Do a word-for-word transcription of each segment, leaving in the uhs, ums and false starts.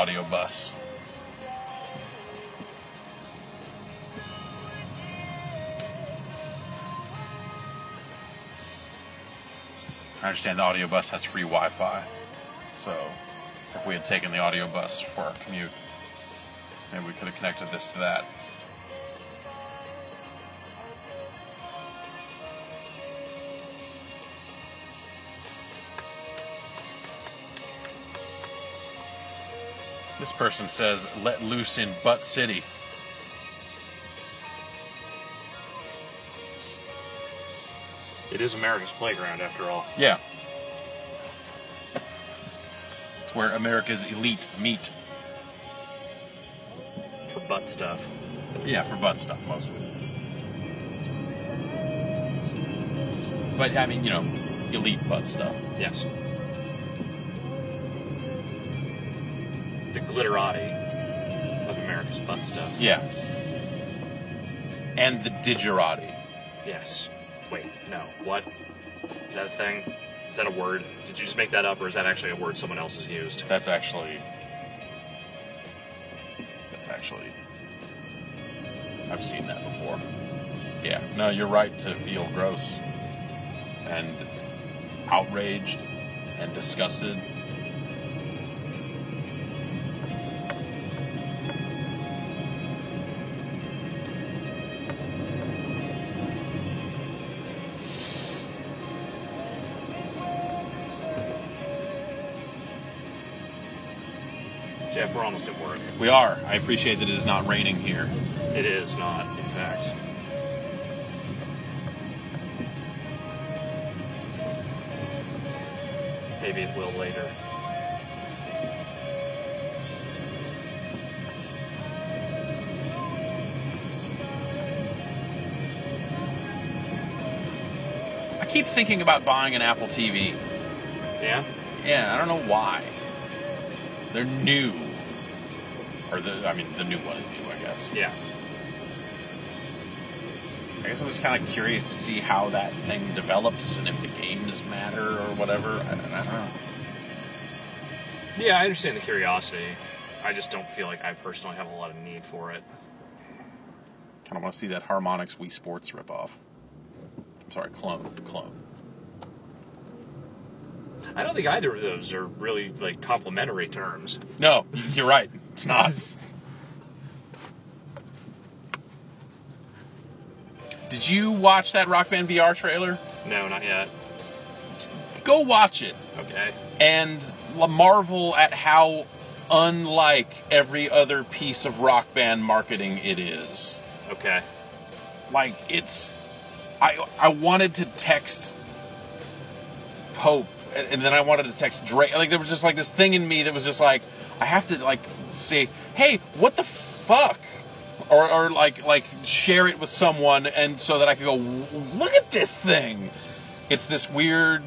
audio bus. I understand the audio bus has free Wi-Fi, so if we had taken the audio bus for our commute, maybe we could have connected this to that. This person says, let loose in Butt City. It is America's playground, after all. Yeah. It's where America's elite meet. For butt stuff. Yeah, for butt stuff, mostly. But, I mean, you know, elite butt stuff. Yes. The glitterati of America's butt stuff. Yeah. And the digerati. Yes. Wait, no. What? Is that a thing? Is that a word? Did you just make that up, or is that actually a word someone else has used? That's actually... That's actually... I've seen that before. Yeah. No, you're right to feel gross. And outraged. And disgusted. Jeff, we're almost at work. We are. I appreciate that it is not raining here. It is not, in fact. Maybe it will later. I keep thinking about buying an Apple T V. Yeah? Yeah, I don't know why. They're new. Or, the, I mean, the new one is new, I guess. Yeah. I guess I'm just kind of curious to see how that thing develops and if the games matter or whatever. I don't, I don't know. Yeah, I understand the curiosity. I just don't feel like I personally have a lot of need for it. Kind of want to see that Harmonix Wii Sports ripoff. I'm sorry, clone. Clone. I don't think either of those are really, like, complimentary terms. No, you're right. It's not. Did you watch that Rock Band V R trailer? No, not yet. Go watch it. Okay. And marvel at how unlike every other piece of Rock Band marketing it is. Okay. Like, it's... I I wanted to text Pope, and, and then I wanted to text Drake. Like, there was just, like, this thing in me that was just like, I have to, like, say, hey, what the fuck? Or, or like, like, share it with someone, and so that I could go, look at this thing! It's this weird...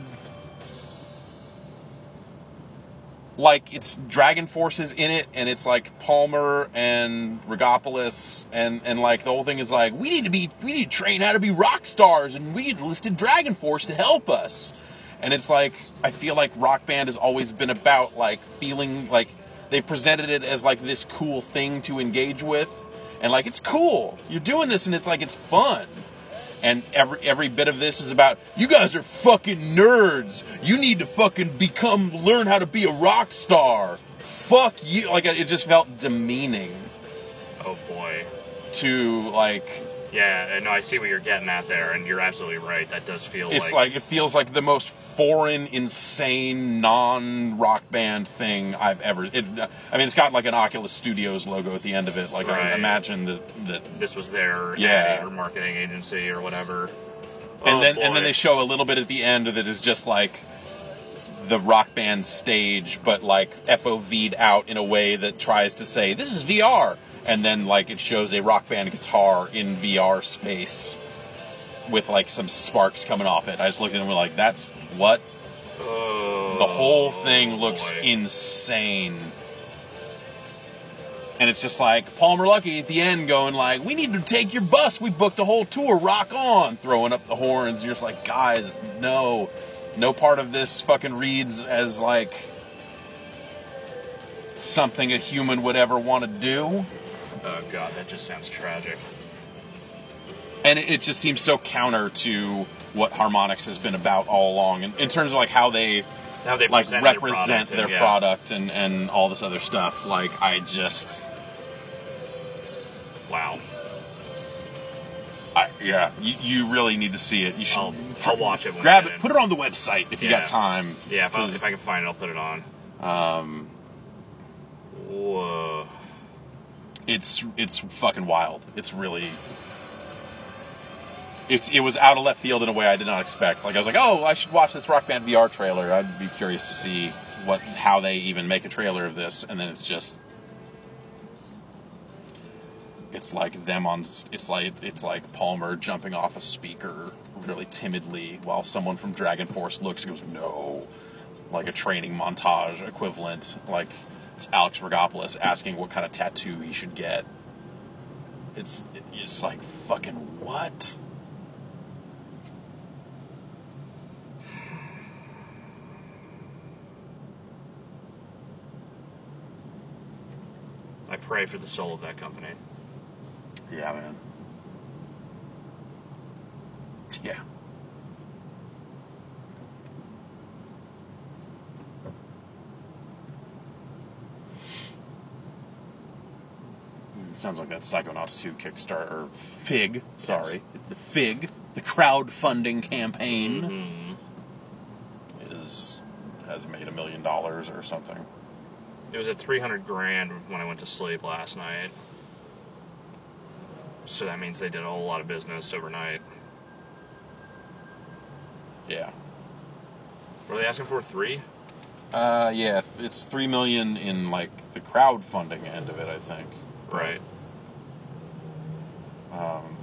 Like, it's Dragon Force's in it, and it's like Palmer and Regopoulos, and, and like the whole thing is like, we need to be, we need to train how to be rock stars, and we need enlisted Dragon Force to help us. And it's like, I feel like Rock Band has always been about like feeling like they've presented it as like this cool thing to engage with, and like, it's cool, you're doing this, and it's like, it's fun. And every every bit of this is about, you guys are fucking nerds. You need to fucking become, learn how to be a rock star. Fuck you. Like, it just felt demeaning. Oh, boy. To, like... Yeah, no, I see what you're getting at there, and you're absolutely right. That does feel it's like... like... It feels like the most foreign, insane, non-rock band thing I've ever... It, I mean, it's got, like, an Oculus Studios logo at the end of it. Like, right. I imagine that... that this was their yeah. ad or marketing agency or whatever. And oh, then boy. and then they show a little bit at the end that is just, like, the Rock Band stage, but, like, F O V'd out in a way that tries to say, this is V R! And then, like, it shows a Rock Band guitar in V R space with, like, some sparks coming off it. I just looked at it and were like, that's what? Oh, the whole thing looks boy. insane. And it's just like, Palmer Luckey at the end going like, we need to take your bus. We booked a whole tour. Rock on. Throwing up the horns. And you're just like, guys, no. No part of this fucking reads as, like, something a human would ever want to do. Oh god, that just sounds tragic. And it, it just seems so counter to what Harmonix has been about all along, in, in terms of like how they How they like present represent their their product, and, yeah. product and, and all this other stuff. Like, I just, Wow. I, yeah, you, you really need to see it. You should I'll, I'll watch it when grab I it, get in. put it on the website if you Yeah. got time. Yeah, if I, 'cause, if I can find it, I'll put it on. um, Whoa. it's it's fucking wild. It's really. It's it was out of left field in a way I did not expect. Like, I was like, oh, I should watch this Rock Band V R trailer. I'd be curious to see what how they even make a trailer of this, and then it's just it's like them on it's like it's like Palmer jumping off a speaker really timidly while someone from Dragon Force looks and goes, no, like a training montage equivalent. Like, it's Alex Rogopoulos asking what kind of tattoo he should get. It's it's like, fucking what? I pray for the soul of that company. Yeah, man. Yeah. Sounds like that Psychonauts two Kickstarter, or FIG, sorry. The FIG, the crowdfunding campaign, Mm-hmm. is has made a million dollars or something. It was at three hundred grand when I went to sleep last night. So that means they did a whole lot of business overnight. Yeah. Were they asking for three? Uh, yeah, it's three million in, like, the crowdfunding end of it, I think. Right. Um,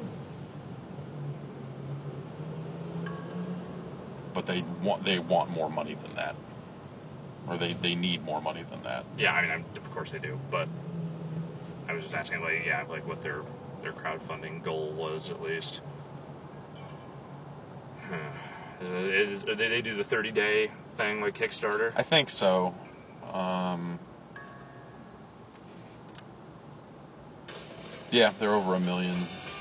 but they want they want more money than that, or they, they need more money than that. Yeah, I mean, I'm, of course they do, but I was just asking, like, yeah, like what their their crowdfunding goal was, at least. Is it, is, did they do the thirty day thing like Kickstarter? I think so. Um, yeah, they're over a million.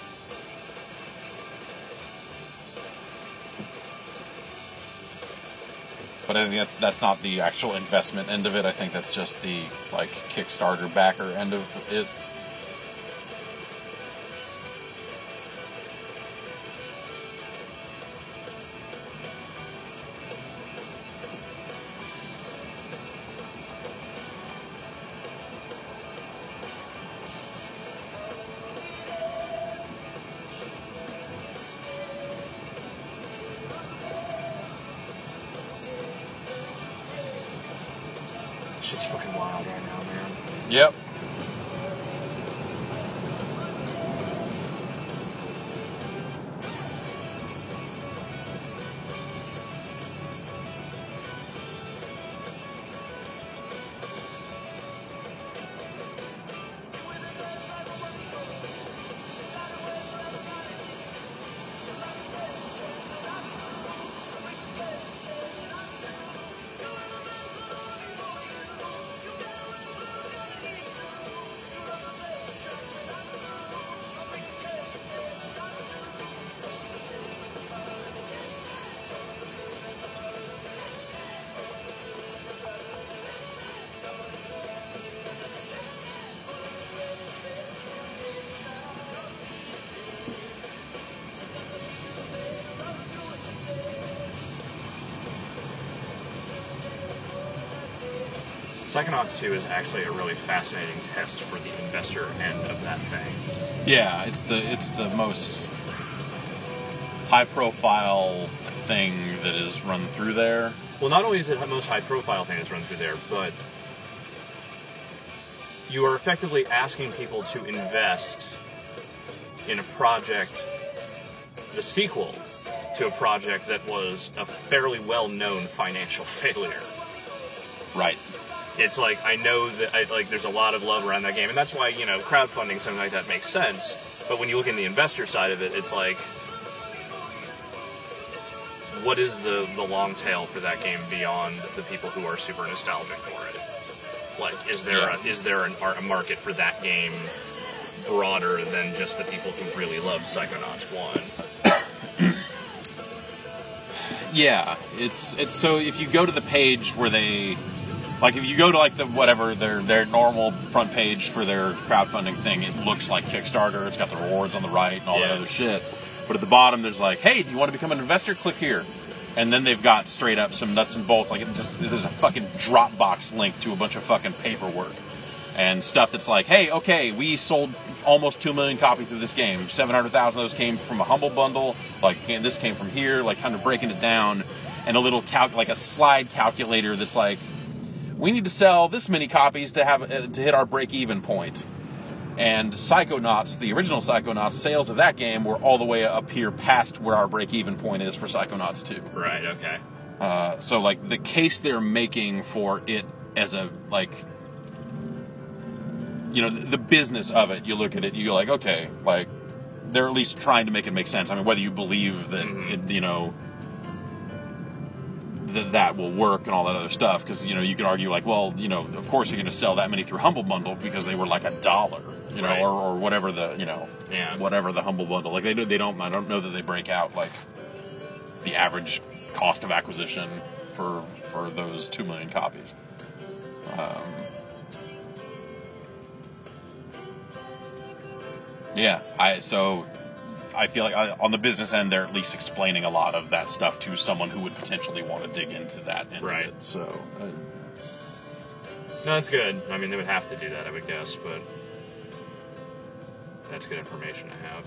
But I think that's that's not the actual investment end of it. I think that's just the, like, Kickstarter backer end of it. Shit's fucking wild right now, man. Yep. Psychonauts two is actually a really fascinating test for the investor end of that thing. Yeah, it's the it's the most high profile thing that is run through there. Well, not only is it the most high-profile thing that's run through there, but you are effectively asking people to invest in a project, the sequel to a project that was a fairly well-known financial failure. Right. It's like, I know that I, like there's a lot of love around that game, and that's why, you know, crowdfunding, something like that makes sense. But when you look in the investor side of it, it's like, what is the, the long tail for that game beyond the people who are super nostalgic for it? Like, is there Yeah. a, is there an, a market for that game broader than just the people who really love Psychonauts one? Yeah, it's it's so if you go to the page where they, like if you go to like the whatever their their normal front page for their crowdfunding thing, it looks like Kickstarter. It's got the rewards on the right and all that Yeah. other shit. But at the bottom, there's like, hey, do you want to become an investor? Click here. And then they've got straight up some nuts and bolts. Like it just there's a fucking Dropbox link to a bunch of fucking paperwork and stuff that's like, hey, okay, we sold almost two million copies of this game. seven hundred thousand of those came from a Humble Bundle. Like, came, this came from here. Like, kind of breaking it down. And a little, calc- like a slide calculator that's like, we need to sell this many copies to have uh, to hit our break-even point. And Psychonauts, the original Psychonauts, sales of that game were all the way up here past where our break-even point is for Psychonauts two. Right, okay. Uh, so, like, the case they're making for it as a, like, you know, the business of it, you look at it, you go like, okay, like, they're at least trying to make it make sense. I mean, whether you believe that, Mhm. it, you know, that that will work and all that other stuff, because, you know, you can argue like, well, you know, of course you're going to sell that many through Humble Bundle because they were like a dollar, you know, Right. or, or whatever the, you know, Yeah. whatever the Humble Bundle. Like, they, do- they don't, I don't know that they break out, like, the average cost of acquisition for for those two million copies. Um, yeah, I so I feel like I, on the business end, they're at least explaining a lot of that stuff to someone who would potentially want to dig into that end Right. of it. So, uh, No, that's good. I mean, they would have to do that, I would guess, but that's good information to have.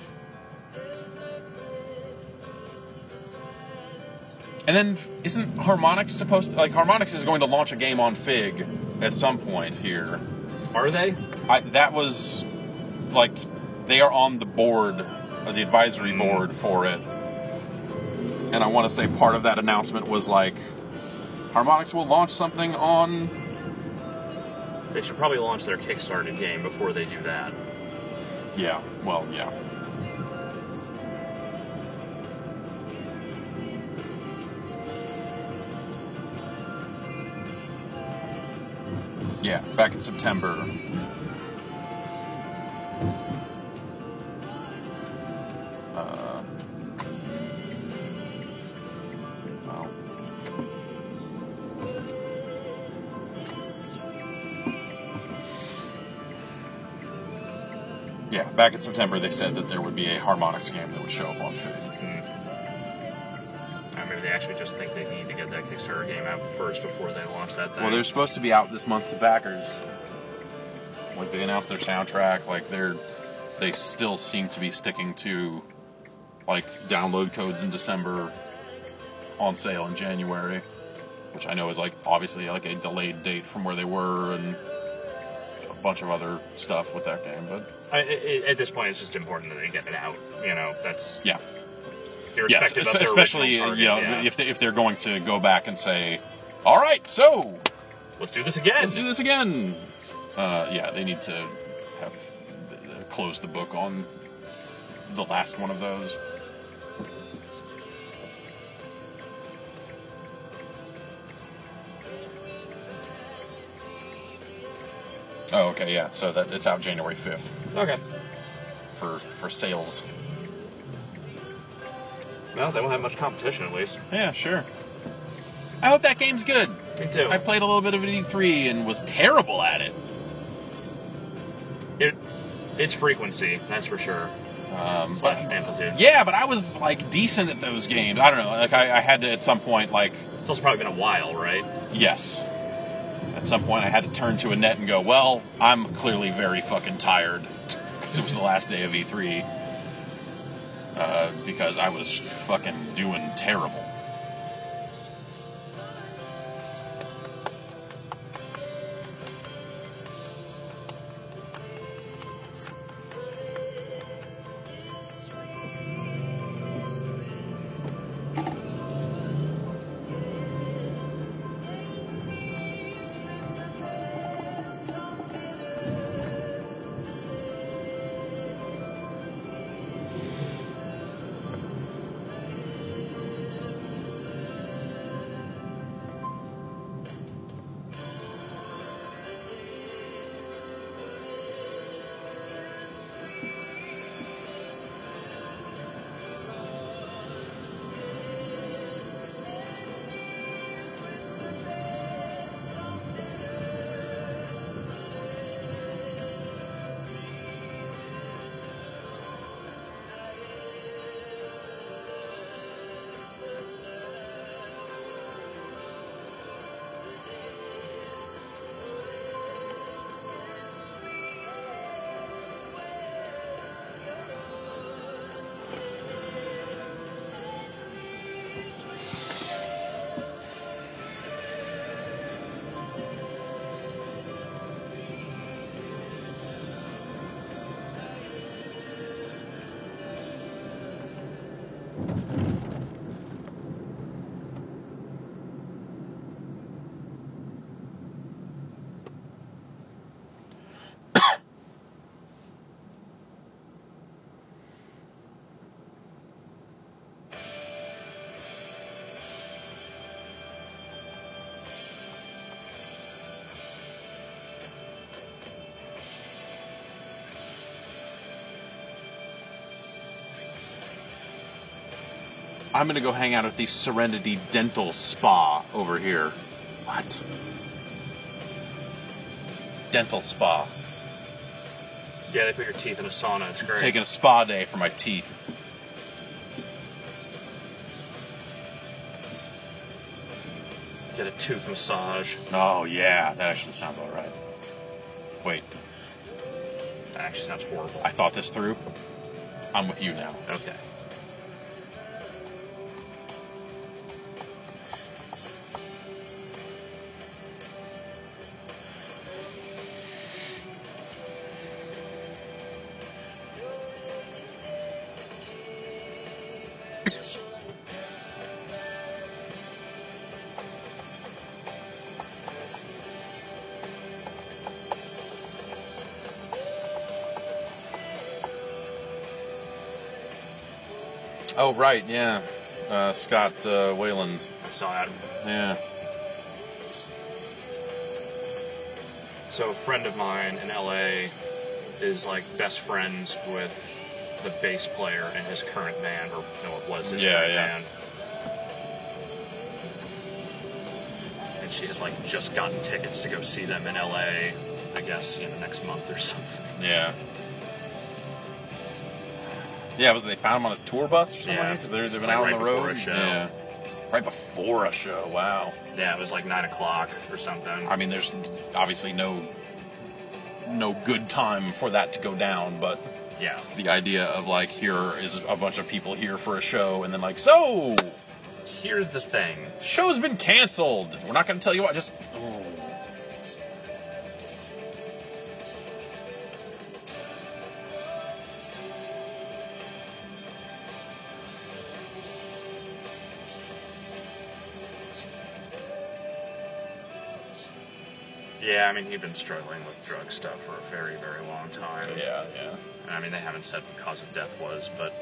and then isn't Harmonix supposed to, like, Harmonix is going to launch a game on Fig at some point here. Are they? I, that was like they are on the board, uh, the advisory board for it, and I want to say part of that announcement was like Harmonix will launch something on. They should probably launch their Kickstarter game before they do that. Yeah, well, yeah. Yeah, back in September. Uh, well. Yeah, back in September they said that there would be a Harmonix game that would show up on Fig. I mean, they actually just think they need to get that Kickstarter game out first before they launch that thing. Well, they're supposed to be out this month to backers. Like, they announced their soundtrack. Like, they're they still seem to be sticking to like download codes in December, on sale in January, which I know is like obviously like a delayed date from where they were, and a bunch of other stuff with that game. But I, I, at this point, it's just important that they get it out. You know, that's yeah. irrespective Yes, of their especially original target, you know yeah. if they, if they're going to go back and say, all right, so Let's do this again. let's do this again. Uh, yeah, they need to have uh, close the book on the last one of those. Oh, okay, yeah. So that it's out January fifth Okay. for for sales. Well, they won't have much competition, at least. Yeah, sure. I hope that game's good. Me too. I played a little bit of it at E three and was terrible at it. It, it's frequency, that's for sure. Um, Slash but, amplitude. yeah, but I was like decent at those games. I don't know. Like I, I had to at some point, like, It's also probably been a while, right? yes. At some point, I had to turn to a net and go, well, I'm clearly very fucking tired because it was the last day of E three. Uh, because I was fucking doing terrible. I'm gonna go hang out at the Serenity Dental Spa over here. What? Dental spa. Yeah, they put your teeth in a sauna. It's great. Taking a spa day for my teeth. Get a tooth massage. Oh, yeah. That actually sounds alright. Wait. That actually sounds horrible. I thought this through. I'm with you now. Okay. Oh, right, yeah. Uh, Scott uh, Wayland. I saw that. Yeah. So a friend of mine in L A is like best friends with the bass player in his current band, or no, it was his Yeah, current yeah. band. And she had like just gotten tickets to go see them in L A, I guess, you know, next month or something. Yeah. Yeah, was it they found him on his tour bus or something? Yeah. Because they've been Like out right on the before road. a show. Yeah. Right before a show. Wow. Yeah, it was like nine o'clock or something. I mean, there's obviously no no good time for that to go down, but Yeah. the idea of like here is a bunch of people here for a show, and then like, so Here's the thing. the show's been canceled. We're not going to tell you what. Just oh. Yeah, I mean, he'd been struggling with drug stuff for a very, very long time. Yeah, yeah, And I mean, they haven't said what the cause of death was, but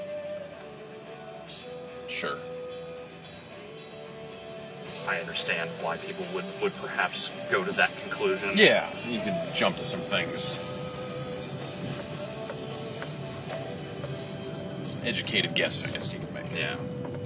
sure. I understand why people would, would perhaps go to that conclusion. Yeah, you could jump to some things. It's an educated guess, I guess you could make. Yeah.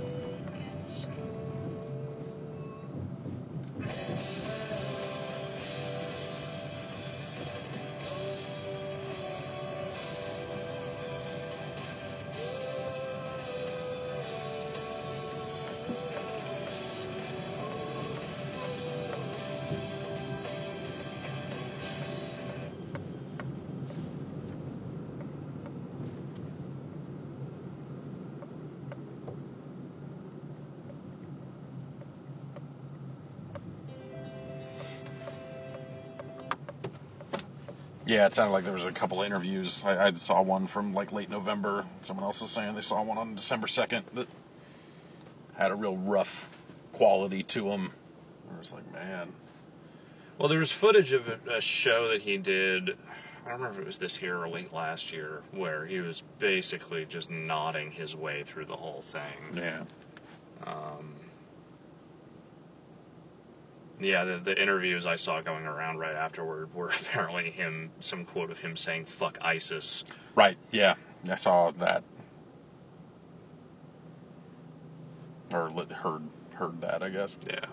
Yeah, it sounded like there was a couple of interviews. I, I saw one from like late November. Someone else was saying they saw one on December second that had a real rough quality to them. I was like, man. Well, there was footage of a, a show that he did, I don't remember if it was this year or late last year, where he was basically just nodding his way through the whole thing. Yeah. Yeah, the, the interviews I saw going around right afterward were apparently him, some quote of him saying, "Fuck ISIS." Right, yeah. I saw that. Or li- heard heard that, I guess. Yeah.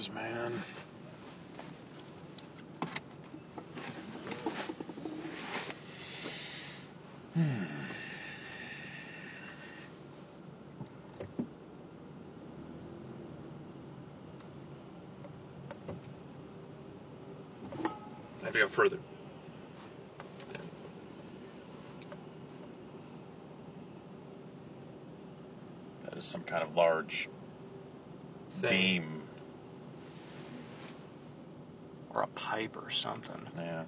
issues, man. Hmm. I have to go further. That is some kind of large Thing. beam. Or a pipe or something. Yeah.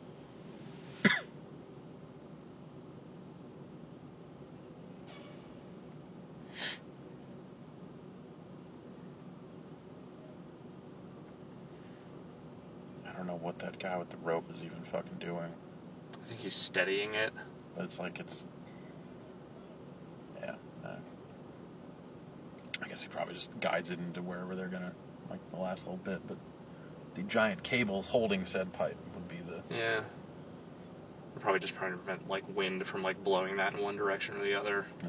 I don't know what that guy with the rope is even fucking doing. I think he's steadying it. But it's like it's... Yeah. Uh, I guess he probably just guides it into wherever they're gonna, like, the last little bit, but the giant cables holding said pipe would be the... Yeah. They're probably just trying to prevent, like, wind from, like, blowing that in one direction or the other. Yeah.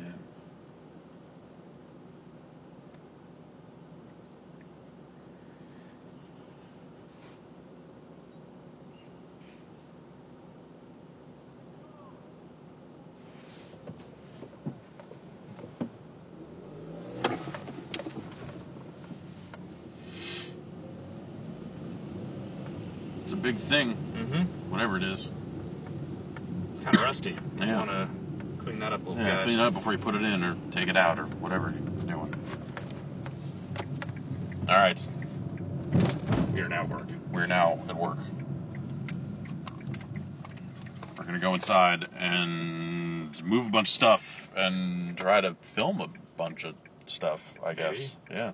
It's a big thing, Mm-hmm. whatever it is. It's kind of rusty. You Yeah. want to clean that up a little, Yeah, guys. clean it up before you put it in or take it out or whatever you're doing. All right, We are now at work. we're now at work. We're gonna go inside and move a bunch of stuff and try to film a bunch of stuff, I guess. Yeah.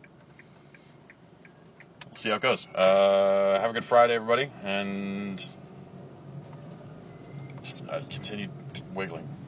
We'll see how it goes. Uh, have a good Friday, everybody, and just, uh, continue wiggling.